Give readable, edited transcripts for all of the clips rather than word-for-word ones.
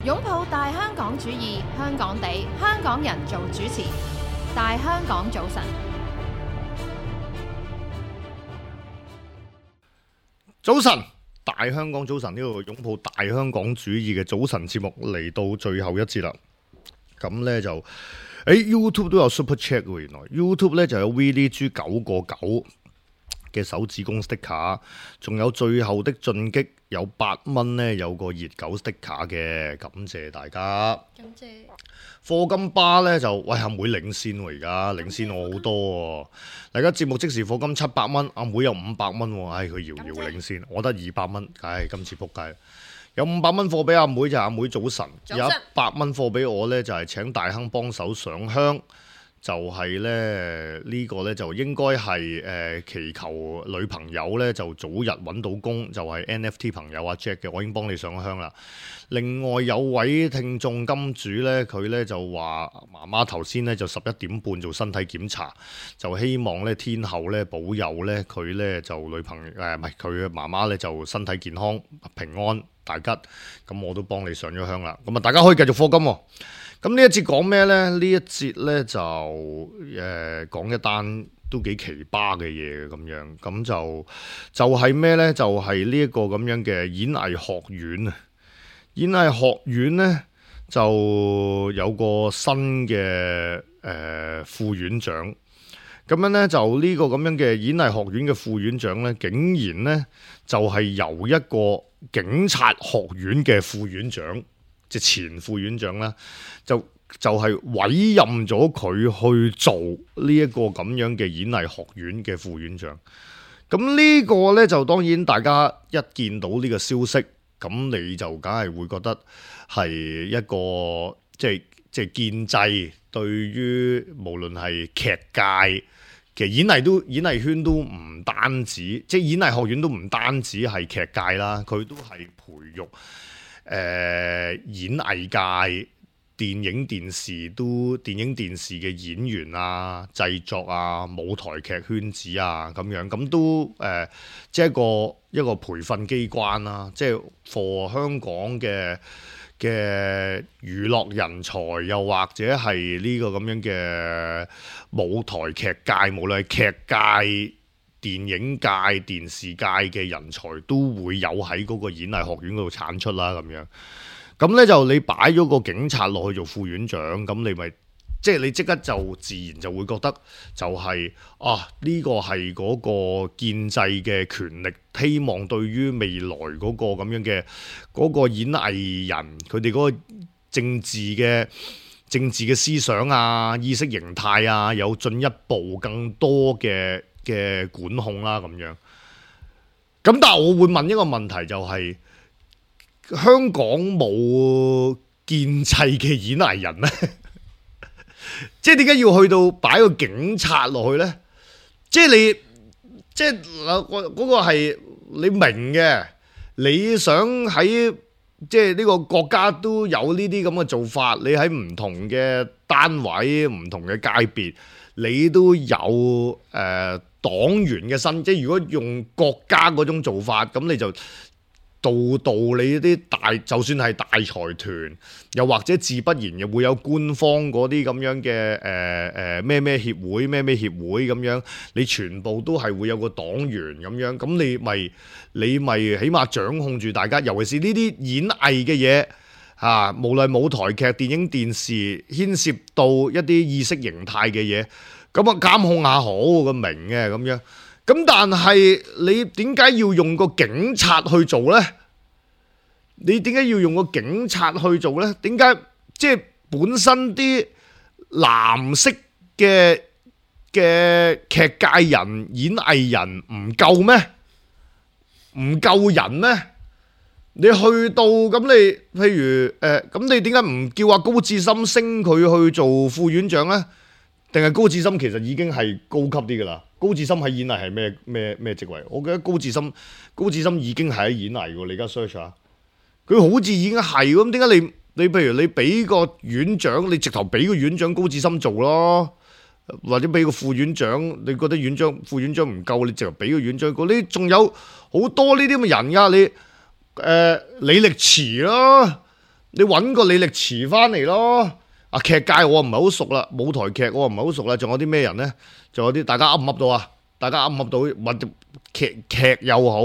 擁抱大香港主義，香港地，香港人做主持。大香港早晨， 早晨，大香港早晨，呢個擁抱大香港主義嘅早晨節目嚟到最後一節啦。咁呢就YouTube 都有 Super Chat 喎，原來 YouTube 呢就有 Willie G 9.9嘅手指公 sticker， 仲有最後的進擊有8蚊呢，有個熱狗 sticker 嘅，感謝大家。 感謝。 課金巴呢就喂阿妹領先喎，而家領先我好多喎。大家節目即時課金700蚊，阿妹有500蚊喎，唉佢遙遙領先，我得200蚊，唉今次撲街。有500蚊貨俾阿妹就係阿妹早晨，有100蚊貨俾我呢，就係請大亨幫手上香。就係咧呢個呢，就應該係祈求女朋友呢，就早日揾到工，就係 NFT 朋友阿 Jack 嘅，我已經幫你上香啦。另外有位聽眾金主呢，佢呢就話媽媽頭先呢，就11點半做身體檢查，就希望呢天后呢保佑呢佢呢就女朋友唔係佢嘅媽媽呢就身體健康平安大吉，咁我都幫你上咗香啦。咁啊大家可以繼續課金喎。咁呢一節講咩呢？呢一節呢就講一單都幾奇葩嘅嘢咁樣，咁就係咩呢？就係呢一個咁樣嘅演藝學院啊！演藝學院呢就有個新嘅副院長，咁樣呢，就呢個咁樣嘅演藝學院嘅副院長呢，竟然呢就係由一個警察學院嘅副院長。即前副院長啦，就係委任咗佢去做呢一個咁樣嘅演藝學院嘅副院長。咁呢個呢，就當然大家一見到呢個消息，咁你就梗係會覺得係一個即係建制對於無論係劇界嘅演藝圈都唔單止，即係演藝學院都唔單止係劇界啦，佢都係培育。演藝界、電影電視嘅演員啊、製作啊、舞台劇圈子啊咁樣，咁都即係一個培訓機關啦，即係 for 香港嘅娛樂人才，又或者係呢個咁樣嘅舞台劇界，無論係劇界、電影界、電視界嘅人才都會有喺嗰個演藝學院嗰度產出啦，咁樣。咁呢就你擺咗個警察落去做副院長，咁你咪即係你即刻就自然就會覺得就係呢個係嗰個建制嘅權力，希望對於未來嗰個咁樣嘅嗰個演藝人佢哋嗰個政治嘅思想啊、意識形態啊，有進一步更多嘅管控啦咁樣，咁但係我會問一個問題，就係香港冇建制嘅演藝人呢？即係點解要去到擺個警察落去呢？即係嗰個係你明嘅，你想喺即係呢個國家都有呢啲咁嘅做法，你喺唔同嘅單位、唔同嘅界別，你都有黨員嘅身，即係如果用國家嗰種做法，咁你就度你啲大，就算係大財團，又或者自不然又會有官方嗰啲咁樣嘅咩協會咁樣，你全部都係會有個黨員咁樣，咁你咪起碼掌控住大家，尤其是呢啲演藝嘅嘢嚇，無論舞台劇、電影、電視，牽涉到一啲意識形態嘅嘢。咁啊監控下好個明嘅咁樣，咁但係你點解要用個警察去做呢？你點解要用個警察去做呢？點解即係本身啲藍色嘅劇界人、演藝人唔夠咩？唔夠人咩？你去到咁你，譬如咁你點解唔叫阿高志森升佢去做副院長呢？定係高志森其實已經係高級啲㗎啦。高志森喺演藝係咩職位？我記得高志森已經係喺演藝喎。你而家 search 下，佢好似已經係咁。點解你譬如你俾個院長，你直頭俾個院長高志森做咯，或者俾個副院長，你覺得副院長唔夠，你直頭俾個院長。你仲有好多呢啲咁嘅人㗎，你李力持咯。 你揾個李力持翻嚟咯。啊，劇界我唔係好熟啦，舞台劇我唔係好熟啦。仲有啲咩人呢？仲有啲大家噏唔噏到啊？大家噏唔噏到？或者劇又好，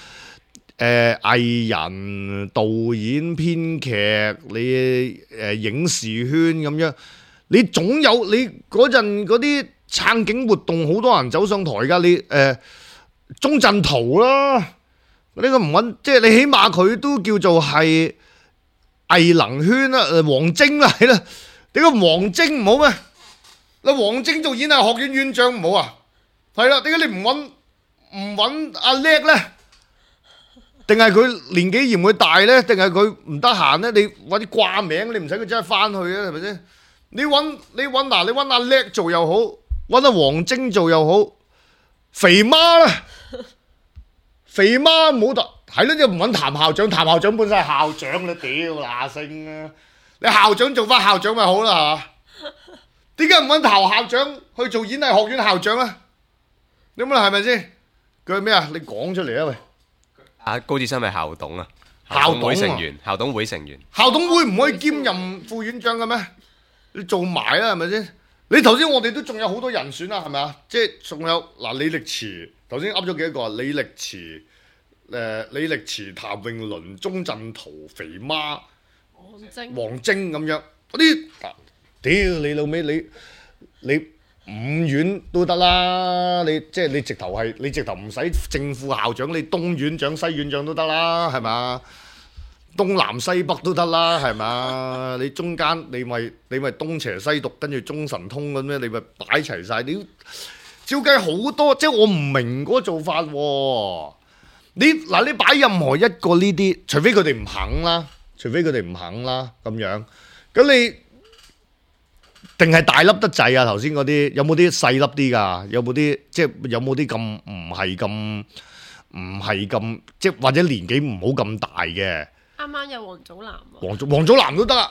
藝人、導演、編劇，你影視圈咁樣，你總有你嗰陣嗰啲撐警活動，好多人走上台㗎。你鐘鎮濤啦，呢個唔揾，即係你起碼佢都叫做係藝能圈啦。王晶啦，係啦。點解王晶唔好咩？你王晶做演藝學院院長唔好啊？係啦，點解你唔揾阿叻咧？定係佢年紀嫌佢大咧？定係佢唔得閒咧？你揾啲掛名，你唔使佢真係翻去啊？係咪先？你揾阿叻做又好，揾阿王晶做又好，肥媽啦，肥媽冇得係咯，你唔揾譚校長，譚校長本身係校長，你屌嗱聲啊！你校長做翻校長咪好啦，係嘛？點解唔揾譚校長去做演藝學院校長啊？你咁啦，係咪先？佢係咩啊？你講出嚟啊！喂， 阿高志森係校董啊， 校董會成員，校董會成員。 校董會唔可以兼任副院長嘅咩？你做埋啦，係咪先？你頭先我哋都仲有好多人選啊，係咪啊？即係仲有嗱，李力持頭先噏咗幾多個啊？李力持、譚詠麟、鐘鎮濤、肥媽。王晶咁樣嗰啲，屌你老味，你五院都得啦，你即係你直頭唔使正副校長，你東院長西院長都得啦，係咪？東南西北都得啦，係咪？你中間你咪東邪西毒，跟住中神通咁樣，你咪擺齊晒。你照計好多，即係我唔明嗰個做法喎。你擺任何一個呢啲，除非佢哋唔肯啦。咁樣，咁你定係大粒得滯啊？頭先嗰啲有冇啲細粒啲㗎？有冇啲即係有冇啲咁唔係咁，即係或者年紀唔好咁大嘅？ 啱啱有王祖藍啊！ 王祖藍都得啊！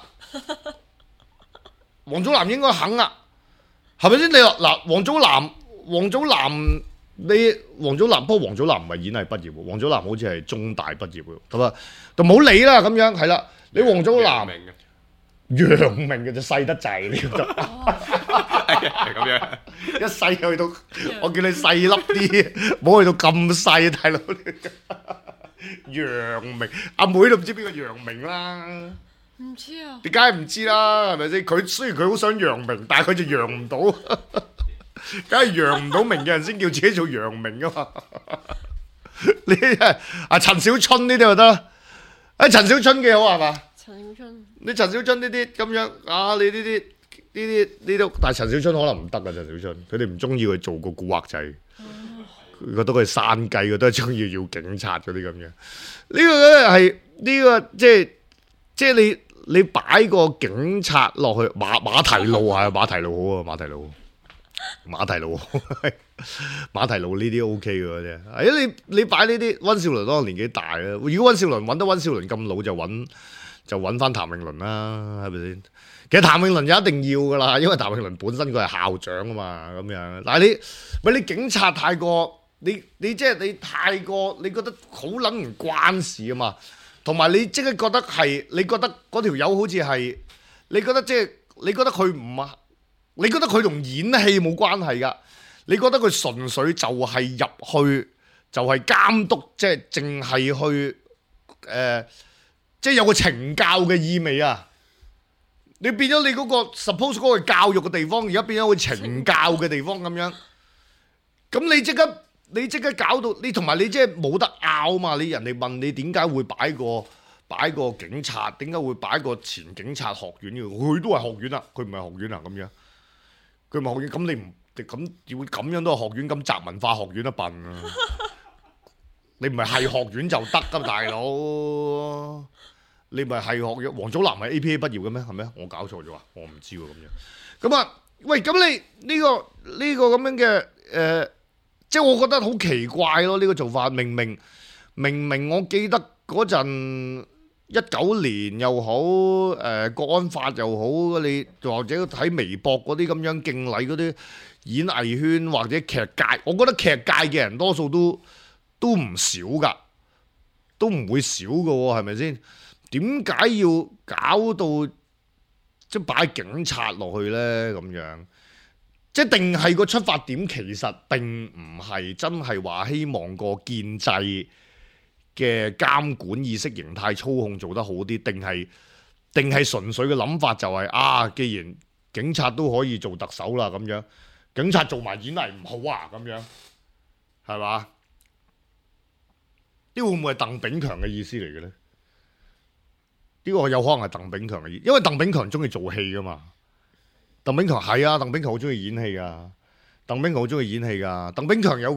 王祖藍應該肯啊，係咪先？你話嗱，王祖藍，不過王祖藍唔係演藝畢業喎，王祖藍好似係中大畢業喎，咁啊，就冇理啦咁樣，係啦。你王祖藍，楊明嘅就細得滯，你覺得？ 係咁樣， 一細去到，我叫你細粒啲，冇去到咁細，大佬。楊明，阿妹都唔知邊個楊明啦。 唔知啊？ 你梗係唔知啦，係咪先？佢雖然佢好想揚名，但係佢就揚唔到，梗係揚唔到名嘅人先叫自己做揚名噶嘛。你啊陳小春呢啲就得啦，陳小春幾好係嘛？ 陳小春， 你陳小春呢啲咁樣啊？你呢啲都，但係陳小春可能唔得啊！陳小春佢哋唔中意佢做個古惑仔，佢覺得佢係山雞，佢都係中意要警察嗰啲咁樣。呢個咧係呢個即係你擺個警察落去馬蹄路係馬蹄路好啊，馬蹄路呢啲 OK 嘅啫。係啊，你擺呢啲溫兆倫當年紀大啦。如果溫兆倫揾得溫兆倫咁老，就揾翻譚詠麟啦，係咪先？其實譚詠麟就一定要噶啦，因為譚詠麟本身佢係校長啊嘛，咁樣。但係你警察太過，你即係你太過，你覺得好撚唔關事啊嘛。同埋你即刻覺得係，你覺得嗰條友好似係，你覺得佢唔啊？你覺得佢同演戲冇關係㗎？你覺得佢純粹就係入去，就係監督，即係淨係去即係有個懲教嘅意味啊！你變咗你嗰個 suppose 嗰個教育嘅地方，而家變咗個懲教嘅地方咁樣，咁你即刻搞到你，同埋你即係冇得拗嘛！你人哋問你點解會擺個警察，點解會擺個前警察學院嘅？佢都係學院啊，佢唔係學院啊咁樣。佢唔係學院，咁你唔咁要咁樣都係學院，咁擇文化學院都笨啊！你唔係學院就得噶，大佬。你咪係學院，王祖藍係 APA 畢業嘅咩？係咩？我搞錯咗啊！我唔知喎咁樣。咁啊，喂，咁你呢個咁樣嘅即係我覺得好奇怪咯，呢個做法明明我記得嗰陣19年又好，國安法又好，你或者睇微博嗰啲咁樣敬禮嗰啲演藝圈或者劇界，我覺得劇界嘅人多數都唔少噶，都唔會少噶喎，係咪先？ 點解要搞到即係擺警察落去呢？咁樣即係定係個出發點其實並唔係真係話希望個建制嘅監管意識形態操控做得好啲，定係純粹嘅諗法就係既然警察都可以做特首啦，咁樣警察做埋演藝唔好啊，咁樣係嘛？呢會唔會係鄧炳強嘅意思嚟嘅呢？呢個有可能係鄧炳強嘅意思，因為鄧炳強中意做戲噶嘛。鄧炳強係啊，鄧炳強好中意演戲噶。鄧炳強好中意演戲噶。鄧炳強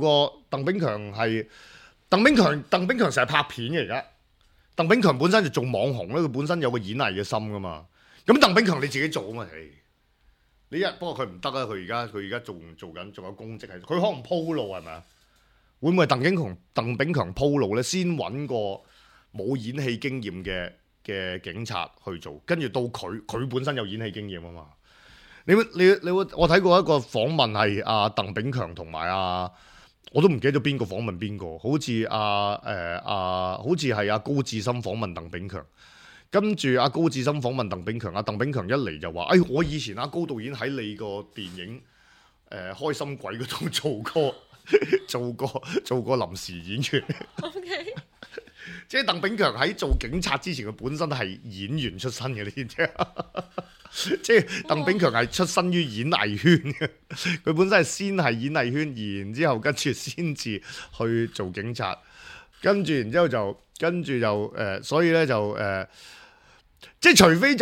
成日拍片嘅而家。鄧炳強本身就做網紅咧，佢本身有個演藝嘅心噶嘛。咁鄧炳強你自己做啊嘛，不過佢唔得啊，佢而家仲緊，仲有公職係，佢可能鋪路係咪啊？會唔會係鄧炳強鋪路咧？先揾個冇演戲經驗嘅警察去做，跟住到佢本身有演戲經驗啊嘛。你會我睇過一個訪問係鄧炳強同埋我都唔記得咗邊個訪問邊個，好似好似係高志森訪問鄧炳強，跟住高志森訪問鄧炳強，鄧炳強一嚟就話：我以前高導演喺你個電影開心鬼嗰度做過臨時演員。 OK， 即係鄧炳強喺做警察之前，佢本身係演員出身嘅，你知唔知？即係鄧炳強係出身於演藝圈嘅，佢本身係先係演藝圈，然之後跟住先至去做警察，跟住然之後所以咧就即係除非就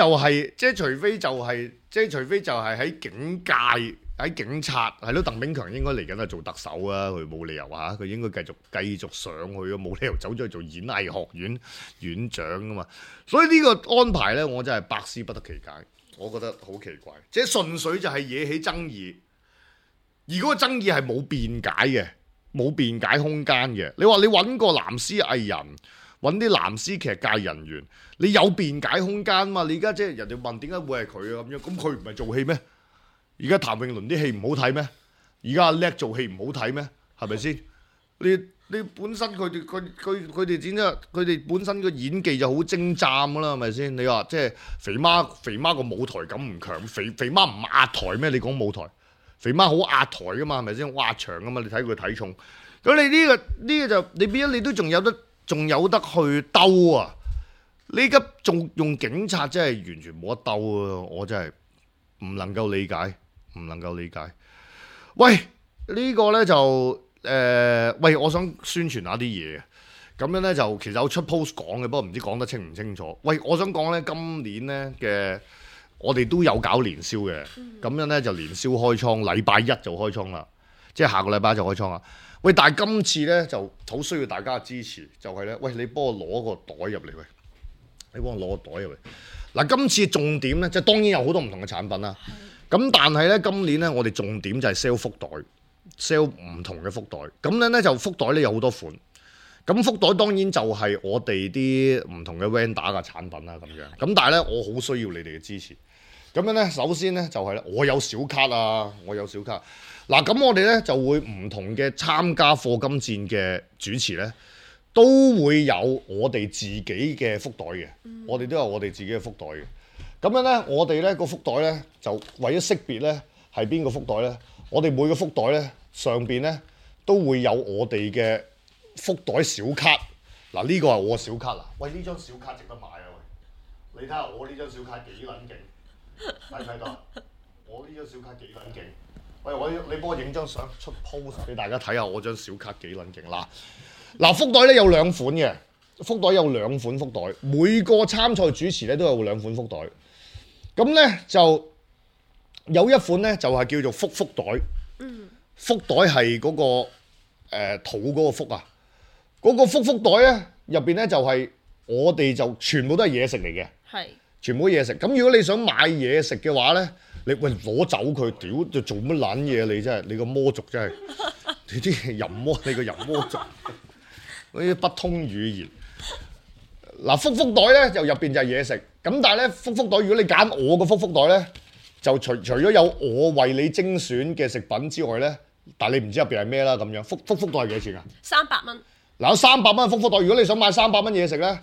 係喺警界。喺警察係咯，鄧炳強應該嚟緊係做特首啊！佢冇理由佢應該繼續上去啊！冇理由走咗去做演藝學院院長啊嘛！所以呢個安排呢，我真係百思不得其解，我覺得好奇怪，即係純粹就係惹起爭議，而嗰個爭議係冇辯解嘅，冇辯解空間嘅。你話你揾個藍絲藝人，揾啲藍絲劇界人員，你有辯解空間嘛？你而家即係人哋問點解會係佢啊咁樣，咁佢唔係做戲咩？而家譚詠麟啲戲唔好睇咩？而家阿叻做戲唔好睇咩？係咪先？你本身佢哋剪咗，佢哋本身個演技就好精湛噶啦，係咪先？你話即係肥媽個舞台感唔強，肥媽唔壓台咩？你講舞台，肥媽好壓台噶嘛，係咪先？好壓場噶嘛，你睇佢體重。咁你呢個就你變咗你都仲有得去兜啊！你而家仲用警察真係完全冇得兜啊！我真係唔能夠理解。喂，呢個呢就我想宣傳下啲嘢，咁樣呢，就其實有出 post 講嘅，不過唔知講得清唔清楚。喂，我想講呢，今年呢嘅我哋都有搞年宵嘅，咁樣呢，就年宵開倉，禮拜一就開倉啦，即係下個禮拜就開倉啦。喂，但係今次呢，就好需要大家嘅支持，就係呢：喂，你幫我攞個袋入嚟，喂，你幫我攞個袋入嚟。嗱，今次重點呢，即係當然有好多唔同嘅產品啦。咁但係咧，今年咧，我哋重點就係 sell 福袋 ，sell 唔同嘅福袋。咁樣咧就福袋咧有好多款。咁福袋當然就係我哋啲唔同嘅 vendor 嘅產品啦，咁樣。咁但係咧，我好需要你哋嘅支持。咁樣咧，首先咧就係咧，我有小卡啊，我有小卡。嗱，咁我哋咧就會唔同嘅參加課金戰嘅主持咧，都會有我哋自己嘅福袋嘅。我哋都有我哋自己嘅福袋嘅。咁樣咧，我哋咧個福袋咧就為咗識別咧係邊個福袋咧，我哋每個福袋咧上邊咧都會有我哋嘅福袋小卡。嗱，呢個係我小卡啦。喂，呢張小卡值得買啊！喂，你睇下我呢張小卡幾撚勁，睇唔睇到？我呢張小卡幾撚勁？喂，你幫我影張相出 post 俾大家睇下我張小卡幾撚勁。嗱，福袋咧有兩款嘅，福袋有兩款福袋，每個參賽主持咧都有兩款福袋。咁咧就有一款咧就係叫做福袋，福袋係嗰個肚嗰個福啊，嗰個福袋咧入邊咧就係我哋就全部都係嘢食嚟嘅，係全部都嘢食。咁如果你想買嘢食嘅話咧，你喂攞走佢，屌就做乜撚嘢？你真係你個魔族真係，你啲淫魔，你個淫魔族，嗰啲不通語言。嗱，福袋咧就入邊就係嘢食，咁但係咧福袋如果你揀我個福袋咧，就除咗有我為你精選嘅食品之外咧，但係你唔知入邊係咩啦咁樣。福袋係幾錢啊？300蚊。嗱，有300蚊福袋，如果你想買300蚊嘢食咧，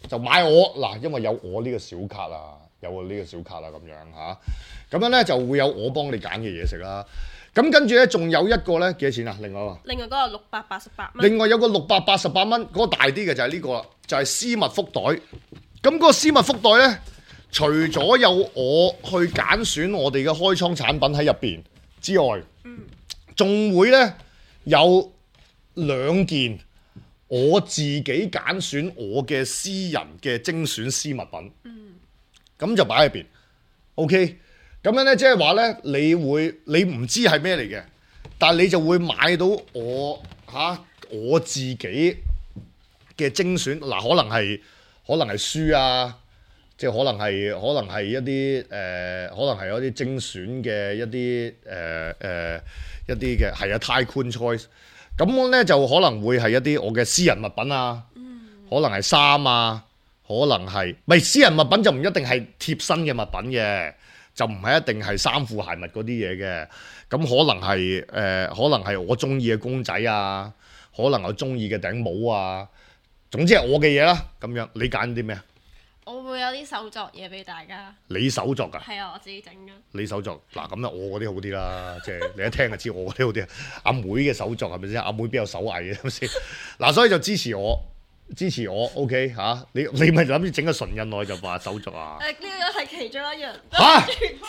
就買我嗱，因為有我呢個小卡啊，有我呢個小卡啦咁樣嚇，咁樣咧就會有我幫你揀嘅嘢食啦。咁跟住咧仲有一個咧幾多錢啊？另外嗰個688蚊。 另外有個688蚊，嗰個大啲嘅就係呢個啦，就係絲襪福袋。咁嗰個絲襪福袋咧，除咗有我去揀選我哋嘅開倉產品喺入邊之外，仲會咧有2件我自己揀選我嘅私人嘅精選絲襪品。咁就擺喺入邊。OK。咁樣咧，即係話咧，你唔知係咩嚟嘅，但係你就會買到我自己嘅精選嗱，可能係書啊，即係可能係一啲可能係有啲精選嘅一啲嘅係啊 Tycoon Choice， 咁咧就可能會係一啲我嘅私人物品啊，可能係衫啊，可能係唔係私人物品就唔一定係貼身嘅物品嘅。就唔係一定係衫褲鞋襪嗰啲嘢嘅，咁可能係我中意嘅公仔啊，可能我中意嘅頂帽啊，總之係我嘅嘢啦。咁樣你揀啲咩啊？ 我會有啲手作嘢俾大家。 你手作㗎？ 係啊，我自己整㗎。 你手作嗱咁啊，我嗰啲好啲啦，即係你一聽就知我嗰啲好啲。阿妹嘅手作係咪先？阿妹邊有手藝嘅係咪先？嗱，所以就支持我 OK 嚇，你咪諗住整個唇印落去就話手作啊？ 呢個係其中一樣。 嚇！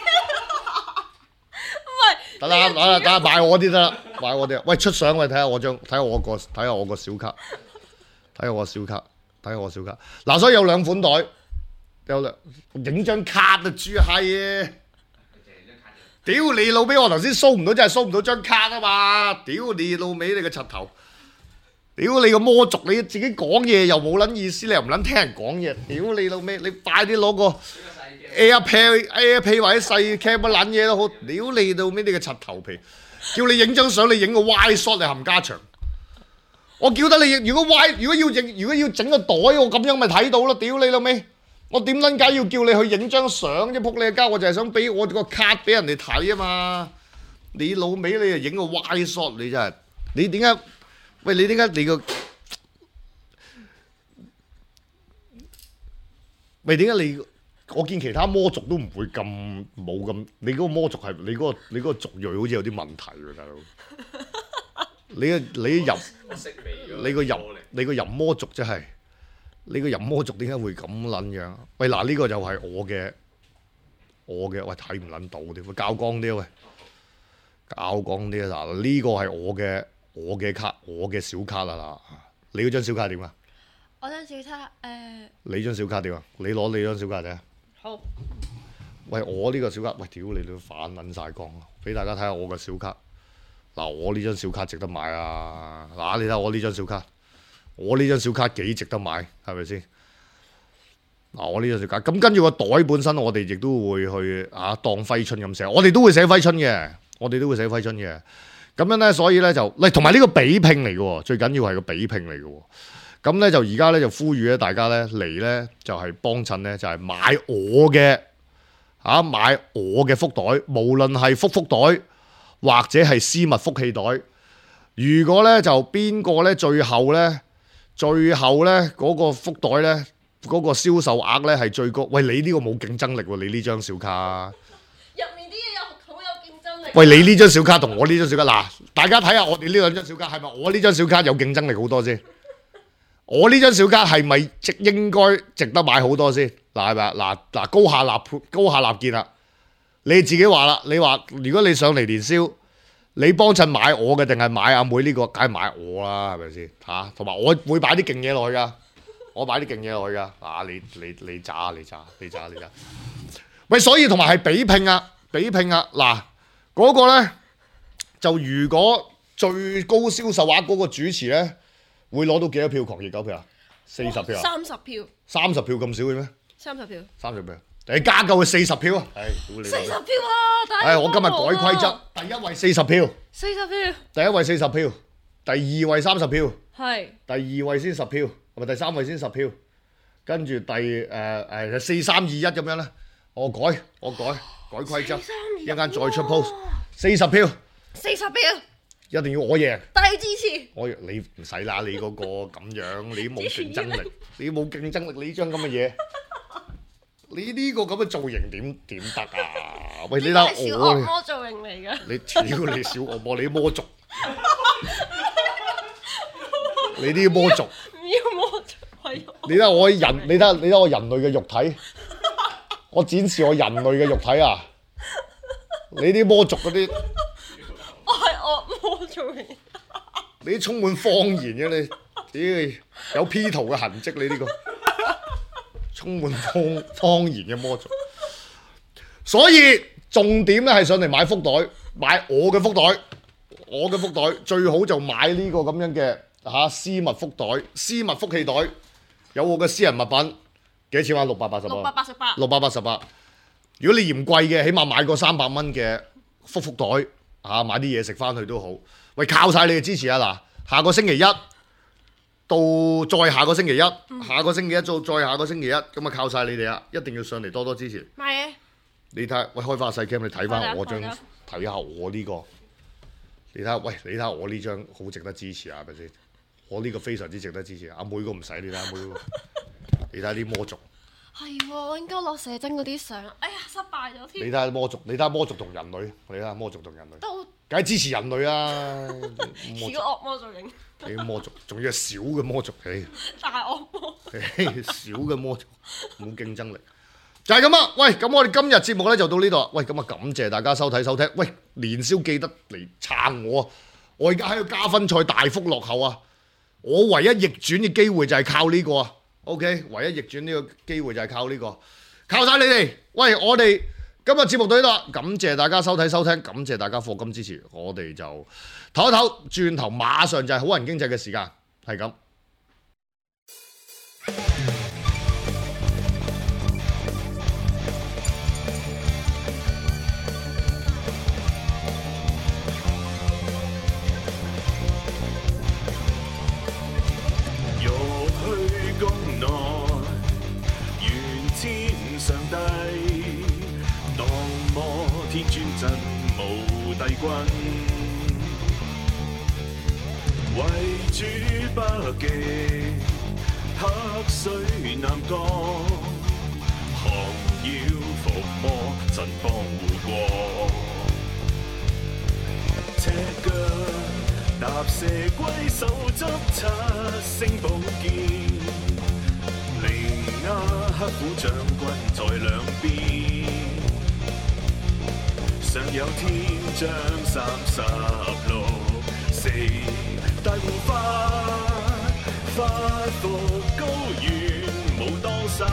唔係。 得啦，買我啲得啦，買我啲。喂，出相我睇下我個小卡，睇下我小卡。嗱，所以有2款袋，影張卡啊，豬閪啊！屌你老味，我頭先 show 唔到，真係 show 唔到張卡啊嘛！屌你老味，你個柒頭！屌你個魔族，你自己講嘢又冇撚意思，你又唔撚聽人講嘢。屌你老味，你快啲攞個 AirPlay 或者細 cam 乜撚嘢都好。屌你老味，你個柒頭皮，叫你影張相，你影個 wide shot 你冚家祥。我叫得你，如果要整個袋，我咁樣咪睇到咯。屌你老味，我點撚解要叫你去影張相啫？仆你個街，我就係想俾我個卡俾人哋睇啊嘛。你老味，你又影個 wide shot，你真係，你點解？喂，你點解你個？喂，點解你？我見其他魔族都唔會咁冇咁，你嗰個魔族係你嗰個族裔好似有啲問題喎，大佬。你個淫魔族真係，你個淫魔族點解會咁撚樣？喂，嗱呢個就係我嘅，喂睇唔撚到啲，較光啲喂，較光啲啊！嗱呢個係我嘅卡，我嘅小卡啦嗱，你嗰張小卡點啊？ 我張小卡你張小卡點啊？你攞你張小卡睇下。 好。 喂，我呢個小卡，喂屌你都反撚晒光，俾大家睇下我嘅小卡。嗱，我呢張小卡值得買啊！嗱，你睇下我呢張小卡，我呢張小卡幾值得買，係咪先？嗱，我呢張小卡，咁跟住個袋本身，我哋亦都會去當揮春咁寫，我哋都會寫揮春嘅，咁樣咧，所以咧就，同埋呢個比拼嚟嘅，最緊要係個比拼嚟嘅。咁咧就而家咧就呼籲咧大家咧嚟咧就係幫襯咧就係買我嘅福袋，無論係福袋或者係絲襪福氣袋。如果咧就邊個咧最後咧嗰個福袋咧嗰個銷售額咧係最高，喂你呢個冇競爭力喎，你呢張小卡。 入面啲嘢又好有競爭力。 喂，你呢張小卡同我呢張小卡，嗱，大家睇下我哋呢兩張小卡係咪我呢張小卡有競爭力好多先？我呢張小卡係咪應該值得買好多先？嗱係咪啊？嗱高下立見啦，你自己話啦，你話如果你上嚟年宵，你幫襯買我嘅定係買阿妹呢個？梗係買我啦，係咪先嚇？同埋我會擺啲勁嘢落去噶，你渣，喂，所以同埋係比拼啊！嗱，嗰個咧就如果最高銷售額嗰個主持咧，會攞到幾多票？狂熱狗票啊？40票啊 ？30票。 30票咁少嘅咩 ？30票。 30票，你加夠佢40票啊！屌你 ！40票啊！ 我今日改規則，第一位40票。 40票。 第一位40票，第二位30票。 係。 第二位先10票，係咪第三位先10票？跟住第4、3、2、1咁樣咧，我改規則，一陣間再出 post。40票。40票。 一定要我贏。 大支持。 你唔使啦，你嗰個咁樣，你都冇競爭力，你冇競爭力，你呢張咁嘅嘢，你呢個咁嘅造型點得啊？喂，你睇呢個係小惡我， 魔造型嚟㗎。 你屌你小惡魔，你啲魔族，你啲魔族， 唔要魔族，係你睇我人，你睇我人類嘅肉體，我展示我人類嘅肉體啊！你啲魔族嗰啲， 我係惡魔造型。 你啲充滿謊言嘅你，屌有 P 圖嘅痕跡，你呢個充滿謊言嘅魔族。所以重點咧係上嚟買福袋，買我嘅福袋，我嘅福袋最好就買呢個咁樣嘅絲襪福袋、絲襪福氣袋，有我嘅私人物品，幾多錢啊？688。688。如果你嫌貴嘅，起碼買個300蚊嘅福袋買啲嘢食翻去都好。喂，靠晒你嘅支持啊！嗱，下個星期一到再下個星期一，下個星期一再下個星期一，咁啊靠晒你哋啊！一定要上嚟多多支持。 買嘢。 你睇，喂，開翻細 cam，你睇翻我張， 開睇下我呢個。你睇下，喂，你睇下我呢張好值得支持啊，係咪先？我呢個非常之值得支持。阿妹個唔使，你睇阿妹個，你睇下啲魔族。 係喎，我應該落寫真嗰啲相。哎呀，失敗咗添。 你睇下魔族，你睇下魔族同人類，你睇下魔族同人類。 都梗係支持人類啊！ 小惡魔造型。 你魔族，仲要係小嘅魔族， 大惡魔。 小嘅魔族冇競爭力，就係咁啊！喂，咁我哋今日節目咧就到呢度。喂，咁啊感謝大家收睇收聽。喂，年宵記得嚟撐我啊！我而家喺個加分賽大幅落後啊！我唯一逆轉嘅機會就係靠呢個啊！ OK， 唯一逆轉呢個機會就係靠呢個，靠晒你哋。喂，我哋今日節目到呢度，感謝大家收睇收聽，感謝大家課金支持，我哋就唞一唞，轉頭馬上就係好人經濟嘅時間，係咁。 上帝當摩天尊真無帝君，為主北極黑水南降，降妖伏魔神幫護國，赤腳踏蛇龜手執7星寶劍。亞黑虎將軍在兩邊，上有天將36、4大護法，發復高原無當散，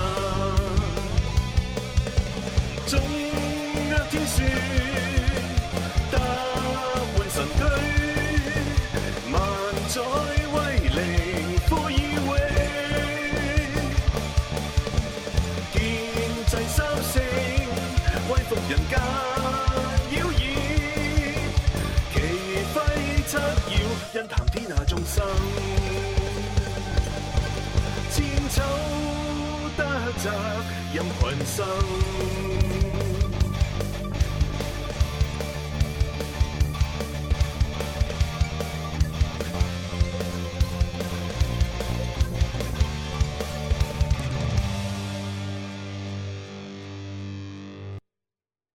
中厄天書踏換神區，萬載威靈呼以榮。威服人間妖異，旗揮七曜，因談天下眾生，千秋得澤任群生。